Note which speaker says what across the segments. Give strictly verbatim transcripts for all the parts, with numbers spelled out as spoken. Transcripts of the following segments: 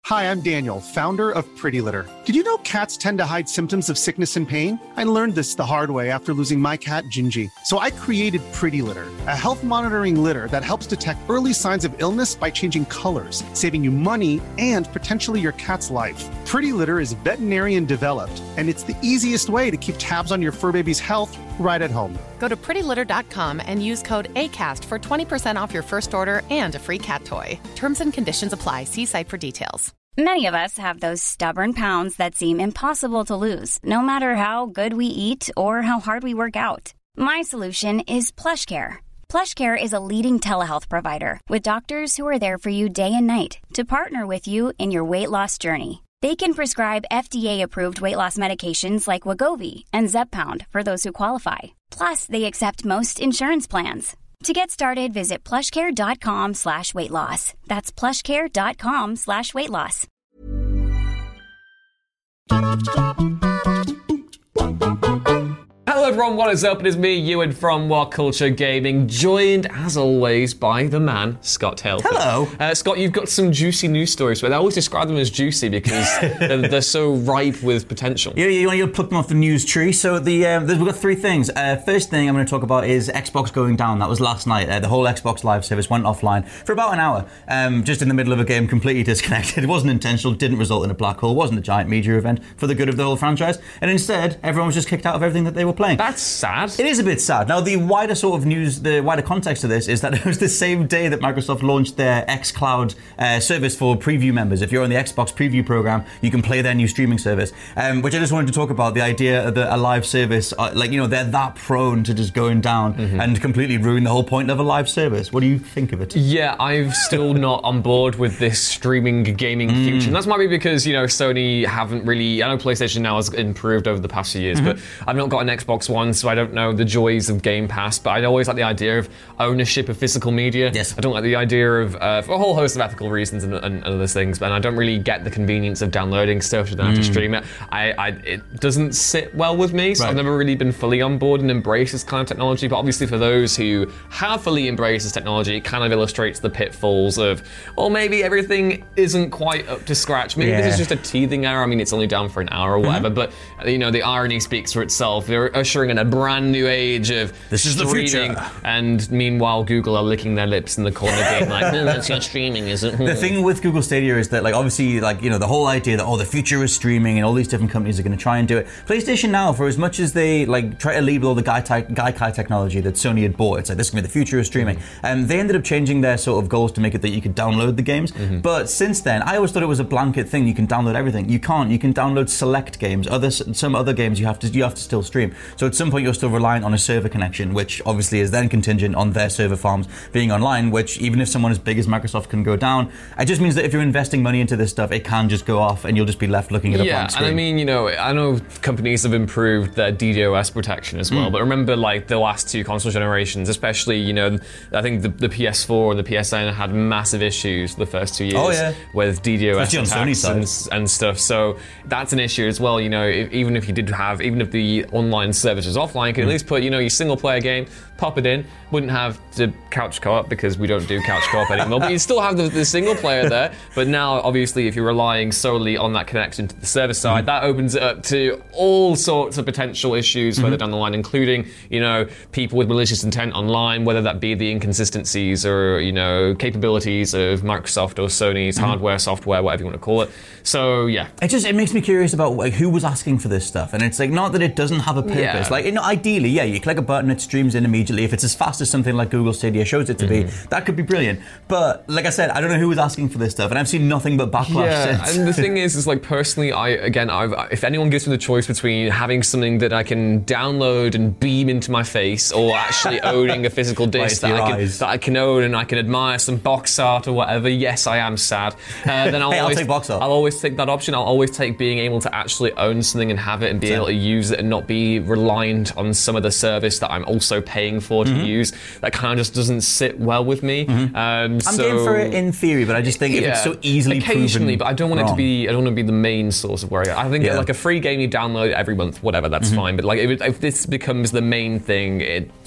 Speaker 1: Hi, I'm Daniel, founder of Pretty Litter. Did you know cats tend to hide symptoms of sickness and pain? I learned this the hard way after losing my cat, Gingy. So I created Pretty Litter, a health monitoring litter that helps detect early signs of illness by changing colors, saving you money and potentially your cat's life. Pretty Litter is veterinarian developed, and it's the easiest way to keep tabs on your fur baby's health right at home.
Speaker 2: Go to pretty litter dot com and use code ACAST for twenty percent off your first order and a free cat toy. Terms and conditions apply. See site for details.
Speaker 3: Many of us have those stubborn pounds that seem impossible to lose, no matter how good we eat or how hard we work out. My solution is PlushCare. PlushCare is a leading telehealth provider with doctors who are there for you day and night to partner with you in your weight loss journey. They can prescribe F D A-approved weight loss medications like Wegovy and Zepbound for those who qualify. Plus, they accept most insurance plans. To get started, visit plushcare.com slash weight loss. That's plushcare.com slash weight loss.
Speaker 4: Hello everyone, what is up? It is me, Ewan from What Culture Gaming, joined as always by the man, Scott Tailford.
Speaker 5: Hello.
Speaker 4: Uh, Scott, you've got some juicy news stories, but I always describe them as juicy because they're, they're so ripe with potential.
Speaker 5: Yeah, you want to pluck them off the news tree. So the um, we've got three things. Uh, first thing I'm going to talk about is Xbox going down. That was last night. Uh, the whole Xbox Live service went offline for about an hour, um, just in the middle of a game, completely disconnected. It wasn't intentional, didn't result in a black hole, wasn't a giant media event for the good of the whole franchise, and instead everyone was just kicked out of everything that they were playing.
Speaker 4: That's sad.
Speaker 5: It is a bit sad. Now, the wider sort of news, the wider context of this is that it was the same day that Microsoft launched their xCloud uh, service for preview members. If you're on the Xbox preview program, you can play their new streaming service, um, which I just wanted to talk about, the idea that a live service, uh, like, you know, they're that prone to just going down mm-hmm. and completely ruin the whole point of a live service. What do you think of it?
Speaker 4: Yeah, I'm still not on board with this streaming gaming mm. future. And that might be because, you know, Sony haven't really, I know PlayStation now has improved over the past few years, mm-hmm. but I've not got an Xbox One, so I don't know the joys of Game Pass, but I always like the idea of ownership of physical media.
Speaker 5: Yes.
Speaker 4: I don't like the idea of, uh, for a whole host of ethical reasons and, and, and other things, and I don't really get the convenience of downloading stuff and then mm. have to stream it. I, I, it doesn't sit well with me, so right. I've never really been fully on board and embraced this kind of technology, but obviously for those who have fully embraced this technology, it kind of illustrates the pitfalls of, well, maybe everything isn't quite up to scratch. Maybe yeah. this is just a teething error. I mean, it's only down for an hour or whatever, mm-hmm. but, you know, the irony speaks for itself. They're ushering in a brand new age of
Speaker 5: this is
Speaker 4: streaming,
Speaker 5: the future.
Speaker 4: And meanwhile Google are licking their lips in the corner being like, no, that's your streaming, is it?
Speaker 5: The thing with Google Stadia is that, like, obviously, like, you know, the whole idea that, oh, the future is streaming and all these different companies are going to try and do it. PlayStation now, for as much as they, like, try to label all the Gai- Gaikai technology that Sony had bought, it's like, this is going to be the future of streaming. And um, they ended up changing their sort of goals to make it that you could download the games. Mm-hmm. But since then, I always thought it was a blanket thing. You can download everything. You can't. You can download select games. Other Some other games you have to you have to still stream. So at some point, you're still reliant on a server connection, which obviously is then contingent on their server farms being online, which even if someone as big as Microsoft can go down, it just means that if you're investing money into this stuff, it can just go off and you'll just be left looking at a
Speaker 4: yeah,
Speaker 5: blank screen.
Speaker 4: And I mean, you know, I know companies have improved their DDoS protection as well, mm. but remember, like, the last two console generations, especially, you know, I think the, the P S four and the P S N had massive issues the first two years
Speaker 5: oh, yeah.
Speaker 4: with DDoS attacks
Speaker 5: and,
Speaker 4: and stuff, so that's an issue as well, you know, if, even if you did have, even if the online service was offline, you could mm. at least put, you know, your single player game, pop it in, wouldn't have to couch co-op because we don't do couch co-op anymore, but you still have the, the single player there. But now, obviously, if you're relying solely on that connection to the server side, mm-hmm. that opens it up to all sorts of potential issues mm-hmm. further down the line, including, you know, people with malicious intent online, whether that be the inconsistencies or, you know, capabilities of Microsoft or Sony's mm-hmm. hardware, software, whatever you want to call it. So, yeah.
Speaker 5: It just, it makes me curious about, like, who was asking for this stuff. And it's like, not that it doesn't have a purpose. Yeah. Like, you know, ideally, yeah, you click a button, it streams in immediately. If it's as fast as something like Google Stadia shows it to mm-hmm. be, that could be brilliant. But like I said, I don't know who was asking for this stuff, and I've seen nothing but backlash
Speaker 4: yeah,
Speaker 5: since.
Speaker 4: And the thing is, is like personally, I again, I've, if anyone gives me the choice between having something that I can download and beam into my face, or actually owning a physical disc
Speaker 5: right,
Speaker 4: that, I can,
Speaker 5: eyes.
Speaker 4: that I can own and I can admire some box art or whatever, yes, I am sad. Uh, then I'll,
Speaker 5: hey,
Speaker 4: always,
Speaker 5: I'll take box art.
Speaker 4: I'll always take that option. I'll always take being able to actually own something and have it and be
Speaker 5: Same.
Speaker 4: able to use it and not be reliant on some of the service that I'm also paying for to mm-hmm. use. That kind of just doesn't sit well with me. Mm-hmm. Um,
Speaker 5: I'm
Speaker 4: so,
Speaker 5: game for it in theory, but I just think if
Speaker 4: yeah,
Speaker 5: it's so easily
Speaker 4: occasionally,
Speaker 5: proven
Speaker 4: but I don't want
Speaker 5: wrong.
Speaker 4: it to be. I don't want to be the main source of worry. I think
Speaker 5: yeah.
Speaker 4: like a free game you download every month, whatever, that's mm-hmm. fine. But like if, it, if this becomes the main thing, it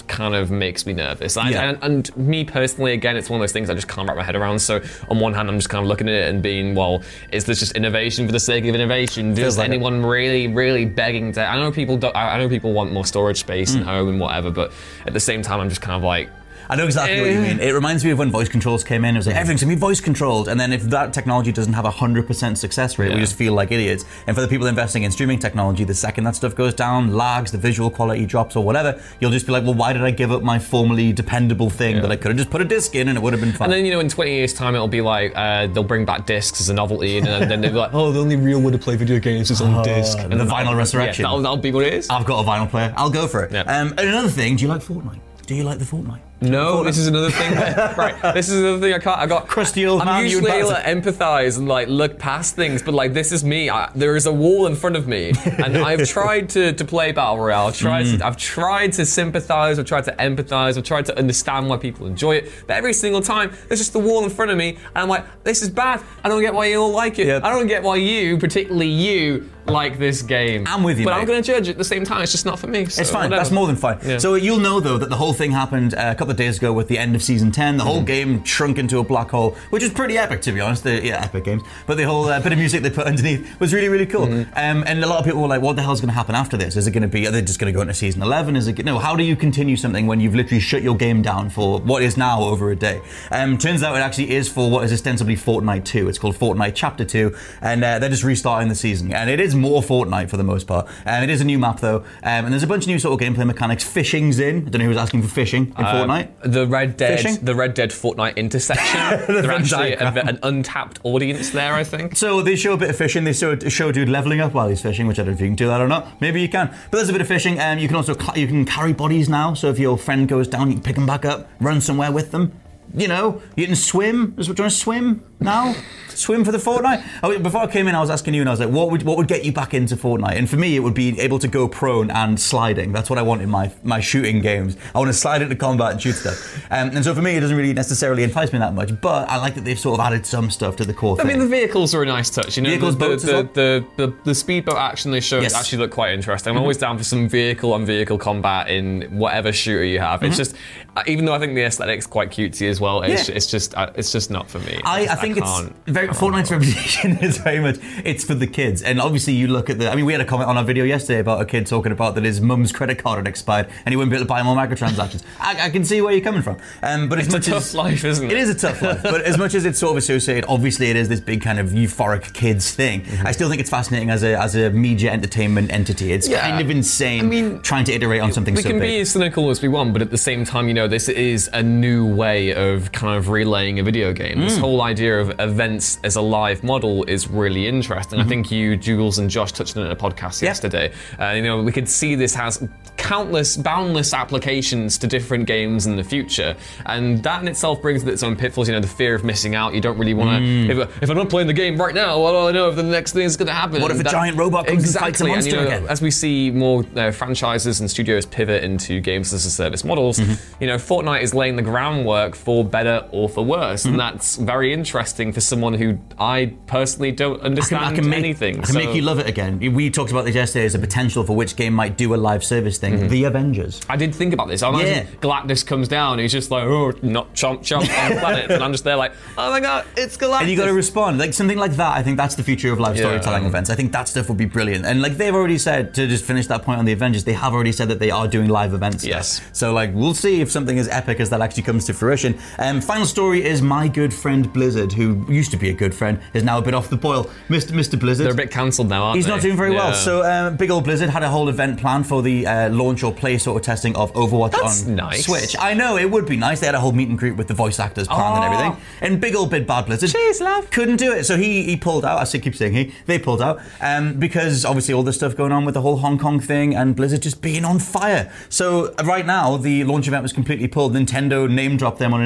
Speaker 4: kind of makes me nervous. I,
Speaker 5: Yeah.
Speaker 4: and, and me personally, again, it's one of those things I just can't wrap my head around. So on one hand, I'm just kind of looking at it and being, well, is this just innovation for the sake of innovation? Does
Speaker 5: like
Speaker 4: anyone really, really begging to? I know people. Do, I know people want more storage space
Speaker 5: Mm.
Speaker 4: in home and whatever, but at the same time, I'm just kind of like.
Speaker 5: I know exactly what you mean. It reminds me of when voice controls came in. It was like, everything's going to be voice controlled. And then if that technology doesn't have a one hundred percent success rate,
Speaker 4: Yeah.
Speaker 5: we just feel like idiots. And for the people investing in streaming technology, the second that stuff goes down, lags, the visual quality drops or whatever, you'll just be like, well, why did I give up my formerly dependable thing
Speaker 4: Yeah.
Speaker 5: that I could have just put a disc in and it would have been fine?
Speaker 4: And then, you know, in twenty years' time, it'll be like, uh, they'll bring back discs as a novelty, and then they'll be like, oh, the only real way to play video games is on disc.
Speaker 5: And the vinyl resurrection.
Speaker 4: Yeah, that'll, that'll be what it is.
Speaker 5: I've got a vinyl player. I'll go for it.
Speaker 4: Yeah.
Speaker 5: Um, and another thing, do you like Fortnite? Do you like the Fortnite?
Speaker 4: No, this is another thing. Right, this is another thing I can't. I got
Speaker 5: Crusty old
Speaker 4: I'm
Speaker 5: man, you
Speaker 4: usually
Speaker 5: and
Speaker 4: able to empathise and like look past things, but like this is me. I, there is a wall in front of me, and I've tried to, to play battle royale. I've tried.
Speaker 5: Mm.
Speaker 4: To, I've tried to sympathise. I've tried to empathise. I've tried to understand why people enjoy it. But every single time, there's just the wall in front of me, and I'm like, this is bad. I don't get why you all like it.
Speaker 5: Yep.
Speaker 4: I don't get why you, particularly you, like this game.
Speaker 5: I'm with you,
Speaker 4: but
Speaker 5: mate.
Speaker 4: I'm going to judge it at the same time. It's just not for me. So
Speaker 5: It's fine.
Speaker 4: whatever.
Speaker 5: That's more than fine.
Speaker 4: Yeah.
Speaker 5: So you'll know, though, that the whole thing happened uh, a couple of days ago with the end of Season ten. The whole game shrunk into a black hole, which was pretty epic, to be honest. The, yeah, epic games. But the whole uh, bit of music they put underneath was really, really cool. Um, and a lot of people were like, what the hell's going to happen after this? Is it going to be, are they just going to go into Season eleven? Is it, no, how do you continue something when you've literally shut your game down for what is now over a day? Um, turns out it actually is for what is ostensibly Fortnite two. It's called Fortnite Chapter two, and uh, they're just restarting the season. And it is more Fortnite for the most part. Um, it is a new map, though. Um, and there's a bunch of new sort of gameplay mechanics. Fishing's in. I don't know who was asking for fishing in
Speaker 4: Um,
Speaker 5: Fortnite.
Speaker 4: The Red Dead,
Speaker 5: Fishing?
Speaker 4: the Red Dead Fortnite intersection.
Speaker 5: The
Speaker 4: They're
Speaker 5: Venn
Speaker 4: actually a,
Speaker 5: diagram.
Speaker 4: an untapped audience there, I think.
Speaker 5: So they show a bit of fishing. They show, show a dude leveling up while he's fishing, which I don't know if you can do that or not. Maybe you can. But there's a bit of fishing. Um, you can also ca- you can carry bodies now. So if your friend goes down, you can pick them back up, run somewhere with them. You know, you can swim. Is what you want to swim now? Swim for the Fortnite? Oh, before I came in, I was asking you, and I was like, what would what would get you back into Fortnite? And for me, it would be able to go prone and sliding. That's what I want in my my shooting games. I want to slide into combat and shoot stuff. Um, and so for me, it doesn't really necessarily entice me that much. But I like that they've sort of added some stuff to the core
Speaker 4: I
Speaker 5: thing.
Speaker 4: mean, the vehicles are a nice touch. You know,
Speaker 5: Vehicles,
Speaker 4: the,
Speaker 5: boats as
Speaker 4: the,
Speaker 5: well?
Speaker 4: the, the, the, the speedboat action they showed
Speaker 5: Yes.
Speaker 4: actually looked quite interesting. I'm always down for some vehicle on vehicle combat in whatever shooter you have. It's just, uh, even though I think the aesthetic's quite cutesy as well, it's,
Speaker 5: Yeah.
Speaker 4: it's just uh, it's just not for me.
Speaker 5: I, I
Speaker 4: just-
Speaker 5: think it's
Speaker 4: can't-
Speaker 5: very Fortnite's reputation is very much it's for the kids, and obviously you look at the. I mean, we had a comment on our video yesterday about a kid talking about that his mum's credit card had expired and he wouldn't be able to buy more microtransactions. I, I can see where you're coming from, um, but as
Speaker 4: It's a
Speaker 5: much
Speaker 4: tough
Speaker 5: as
Speaker 4: life, isn't it?
Speaker 5: it is a tough life, but as much as it's sort of associated, obviously it is this big kind of euphoric kids thing.
Speaker 4: Mm-hmm.
Speaker 5: I still think it's fascinating as a as a media entertainment entity. It's
Speaker 4: Yeah.
Speaker 5: kind of insane.
Speaker 4: I mean,
Speaker 5: trying to iterate on something
Speaker 4: We
Speaker 5: so
Speaker 4: can
Speaker 5: big.
Speaker 4: be as cynical as we want, but at the same time, you know, this is a new way of kind of relaying a video game. This whole idea of events as a live model is really interesting. I think you, Jules, and Josh touched on it in a podcast
Speaker 5: Yeah.
Speaker 4: yesterday. Uh, you know, we could see this has countless, boundless applications to different games in the future, and that in itself brings with its own pitfalls. You know, the fear of missing out. You don't really want to. If, if I'm not playing the game right now, what do I know if the next thing is going to happen?
Speaker 5: What if a
Speaker 4: That-
Speaker 5: giant robot comes and
Speaker 4: exactly,
Speaker 5: fights a monster
Speaker 4: and, you know,
Speaker 5: again?
Speaker 4: As we see more uh, franchises and studios pivot into games as a service models,
Speaker 5: Mm-hmm.
Speaker 4: you know, Fortnite is laying the groundwork for better or for worse,
Speaker 5: Mm-hmm.
Speaker 4: and that's very interesting for someone who I personally don't understand
Speaker 5: I can make,
Speaker 4: anything.
Speaker 5: I can
Speaker 4: so-
Speaker 5: make you love it again. We talked about this yesterday as a potential for which game might do a live service thing.
Speaker 4: Mm-hmm.
Speaker 5: The Avengers.
Speaker 4: I did think about this. I imagine
Speaker 5: Yeah.
Speaker 4: Galactus comes down, and he's just like, oh, not chomp chomp on planets, and I'm just there like, oh my god, it's Galactus.
Speaker 5: And you got to respond. Like something like that, I think that's the future of live
Speaker 4: Yeah,
Speaker 5: storytelling
Speaker 4: um,
Speaker 5: events. I think that stuff would be brilliant. And like they've already said, to just finish that point on the Avengers, they have already said that they are doing live events.
Speaker 4: Yes.
Speaker 5: So like we'll see if something as epic as that actually comes to fruition. Um, final story is my good friend Blizzard, who used to be a good friend, is now a bit off the boil. Mister Mister Blizzard.
Speaker 4: They're a bit cancelled now, aren't
Speaker 5: He's
Speaker 4: they?
Speaker 5: not doing very well.
Speaker 4: Yeah.
Speaker 5: So, um, big old Blizzard had a whole event planned for the uh, launch or play sort of testing of Overwatch
Speaker 4: That's
Speaker 5: on
Speaker 4: nice.
Speaker 5: Switch. I know, it would be nice. They had a whole meet and greet with the voice actors planned and
Speaker 4: Oh.
Speaker 5: everything. And big old big bad Blizzard
Speaker 4: Cheers, love.
Speaker 5: couldn't do it. So he he pulled out. I still keep saying he. They pulled out um, because obviously all this stuff going on with the whole Hong Kong thing and Blizzard just being on fire. So uh, right now the launch event was completely pulled. Nintendo name dropped them on an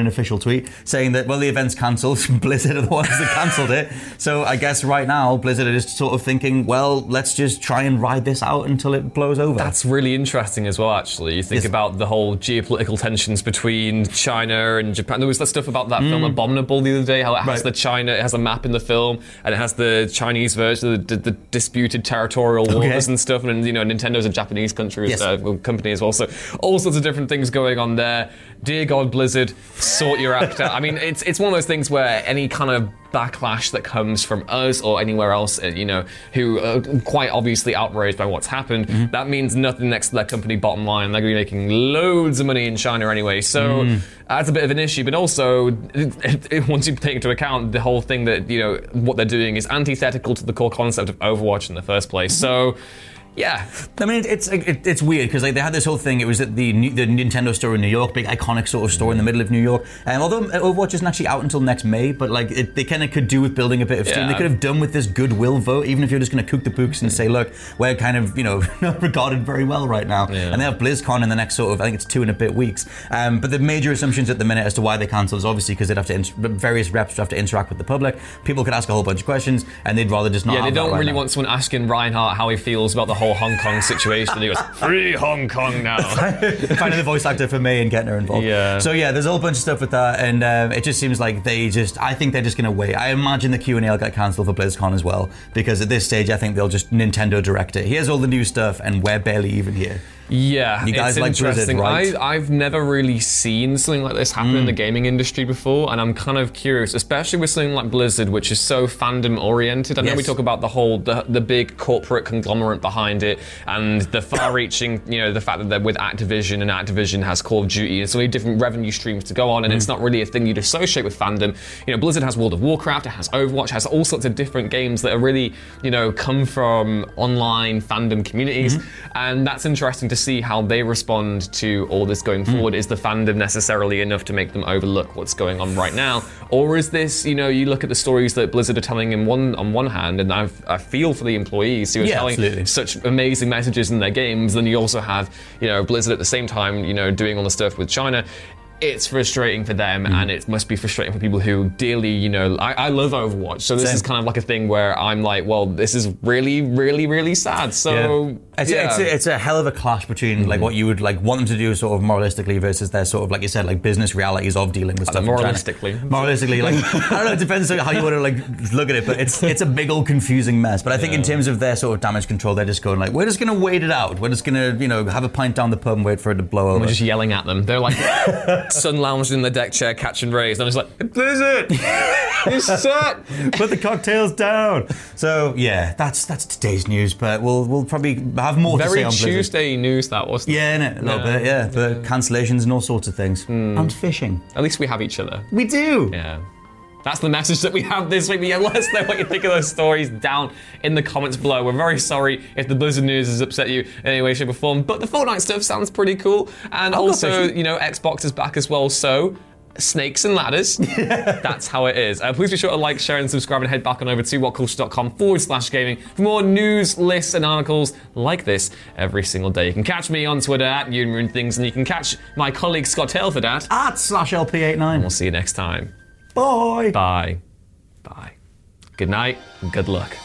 Speaker 5: an official tweet saying that, well, the event's cancelled. Blizzard are the ones that cancelled it. So I guess right now, Blizzard are just sort of thinking, well, let's just try and ride this out until it blows over.
Speaker 4: That's really interesting as well, actually. You think
Speaker 5: yes.
Speaker 4: about the whole geopolitical tensions between China and Japan. There was that stuff about that mm. film Abominable the other day, how it has right. the China, it has a map in the film, and it has the Chinese version of the, the, the disputed territorial waters okay. and stuff, and, you know, Nintendo's a Japanese country, yes. uh, company as well, so all sorts of different things going on there. Dear God, Blizzard, sort your act out. I mean, it's it's one of those things where any kind of backlash that comes from us or anywhere else, you know, who are quite obviously outraged by what's happened, mm-hmm. that means nothing next to their company bottom line. They're going to be making loads of money in China anyway, so mm. that's a bit of an issue. But also, it, it, once you take into account the whole thing that, you know, what they're doing is antithetical to the core concept of Overwatch in the first place. So, yeah.
Speaker 5: I mean, it's it, it's weird because like they had this whole thing. It was at the the Nintendo store in New York, big iconic sort of store in the middle of New York. And although Overwatch isn't actually out until next May, but like it, they kind of could do with building a bit of steam. Yeah. They could have done with this goodwill vote, even if you're just going to cook the books and say, look, we're kind of, you know, not regarded very well right now. Yeah. And they have BlizzCon in the next sort of, I think it's two and a bit weeks. Um, but the major assumptions at the minute as to why they cancelled is obviously because they'd have to inter- various reps would have to interact with the public. People could ask a whole bunch of questions, and they'd rather just not.
Speaker 4: Yeah,
Speaker 5: have
Speaker 4: they don't
Speaker 5: that right
Speaker 4: really
Speaker 5: now.
Speaker 4: want someone asking Reinhardt how he feels about the whole Hong Kong situation. And he goes, free Hong Kong now.
Speaker 5: Finding the voice actor for May and getting her involved.
Speaker 4: Yeah.
Speaker 5: So yeah, there's a whole bunch of stuff with that, and um, it just seems like they just, I think they're just going to wait. I imagine the Q and A will get cancelled for BlizzCon as well, because at this stage I think they'll just Nintendo Direct it. Here's all the new stuff, and we're barely even here.
Speaker 4: Yeah,
Speaker 5: you guys
Speaker 4: it's
Speaker 5: like
Speaker 4: interesting.
Speaker 5: Blizzard, right?
Speaker 4: I, I've never really seen something like this happen mm. in the gaming industry before, and I'm kind of curious, especially with something like Blizzard, which is so fandom-oriented. I know
Speaker 5: yes.
Speaker 4: we talk about the whole, the, the big corporate conglomerate behind it, and the far-reaching, you know, the fact that they're with Activision, and Activision has Call of Duty, and so many different revenue streams to go on, and mm. it's not really a thing you'd associate with fandom. You know, Blizzard has World of Warcraft, it has Overwatch, it has all sorts of different games that are really, you know, come from online fandom communities, mm-hmm. and that's interesting to see how they respond to all this going forward. Mm. Is the fandom necessarily enough to make them overlook what's going on right now? Or is this, you know, you look at the stories that Blizzard are telling in one on one hand, and I've, I feel for the employees who are
Speaker 5: yeah,
Speaker 4: telling
Speaker 5: absolutely.
Speaker 4: such amazing messages in their games, then you also have, you know, Blizzard at the same time, you know, doing all the stuff with China. It's frustrating for them, mm. and it must be frustrating for people who dearly, you know, I, I love Overwatch, so this Same. is kind of like a thing where I'm like, well, this is really, really, really sad. So,
Speaker 5: yeah. It's,
Speaker 4: yeah.
Speaker 5: A, it's, a, it's a hell of a clash between mm. like what you would like want them to do sort of moralistically versus their sort of, like you said, like business realities of dealing with stuff.
Speaker 4: Moralistically.
Speaker 5: Moralistically, like, I don't know, it depends on how you want to like look at it, but it's it's a big old confusing mess. But I think yeah. in terms of their sort of damage control, they're just going like, we're just going to wait it out. We're just going to, you know, have a pint down the pub and wait for it to blow over.
Speaker 4: We're just yelling at them. They're like sun lounged in the deck chair catching rays, and I'm just like, Blizzard, you suck.
Speaker 5: Put the cocktails down. So yeah, that's that's today's news, but we'll we'll probably have more
Speaker 4: Very
Speaker 5: to say on Blizzard.
Speaker 4: Tuesday news that wasn't it?
Speaker 5: Yeah, innit? A little
Speaker 4: yeah.
Speaker 5: bit, yeah. But
Speaker 4: yeah.
Speaker 5: cancellations and all sorts of things.
Speaker 4: Mm.
Speaker 5: And fishing.
Speaker 4: At least we have each other.
Speaker 5: We do.
Speaker 4: Yeah. That's the message that we have this week. But yeah, let us know what you think of those stories down in the comments below. We're very sorry if the Blizzard news has upset you in any way, shape, or form. But the Fortnite stuff sounds pretty cool. And I'll also, you know, Xbox is back as well, so snakes and ladders. That's how it is. Uh, please be sure to like, share, and subscribe, and head back on over to whatculture.com forward slash gaming for more news, lists, and articles like this every single day. You can catch me on Twitter at UnionRuneThings, and you can catch my colleague Scott Tailford at
Speaker 5: at slash L P eighty-nine.
Speaker 4: And we'll see you next time.
Speaker 5: Bye.
Speaker 4: Bye. Bye. Good night and good luck.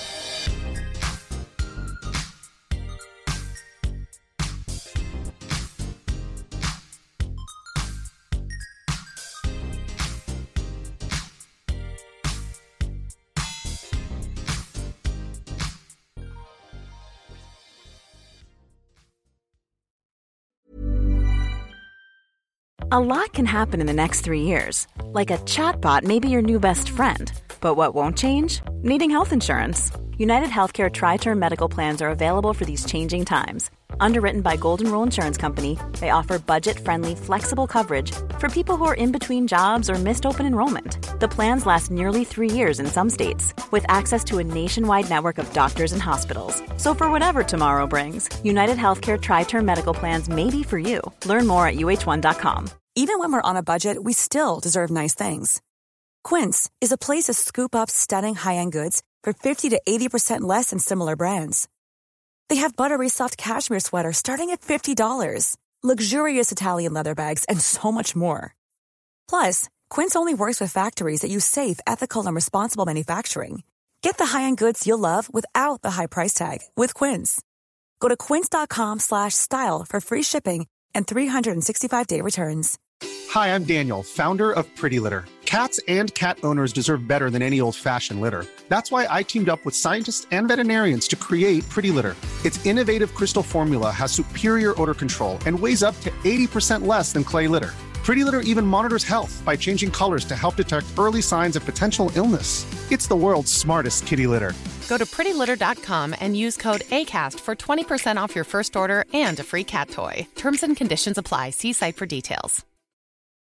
Speaker 6: A lot can happen in the next three years. Like a chatbot may be your new best friend. But what won't change? Needing health insurance. United Healthcare Tri-Term Medical Plans are available for these changing times. Underwritten by Golden Rule Insurance Company, they offer budget-friendly, flexible coverage for people who are in between jobs or missed open enrollment. The plans last nearly three years in some states, with access to a nationwide network of doctors and hospitals. So for whatever tomorrow brings, United Healthcare Tri-Term Medical Plans may be for you. Learn more at U H one dot com.
Speaker 7: Even when we're on a budget, we still deserve nice things. Quince is a place to scoop up stunning high-end goods for fifty to eighty percent less than similar brands. They have buttery soft cashmere sweaters starting at fifty dollars, luxurious Italian leather bags, and so much more. Plus, Quince only works with factories that use safe, ethical, and responsible manufacturing. Get the high-end goods you'll love without the high price tag with Quince. Go to quince.com slash style for free shipping and three sixty-five day returns.
Speaker 1: Hi, I'm Daniel, founder of Pretty Litter. Cats and cat owners deserve better than any old-fashioned litter. That's why I teamed up with scientists and veterinarians to create Pretty Litter. Its innovative crystal formula has superior odor control and weighs up to eighty percent less than clay litter. Pretty Litter even monitors health by changing colors to help detect early signs of potential illness. It's the world's smartest kitty litter.
Speaker 2: Go to pretty litter dot com and use code ACAST for twenty percent off your first order and a free cat toy. Terms and conditions apply. See site for details.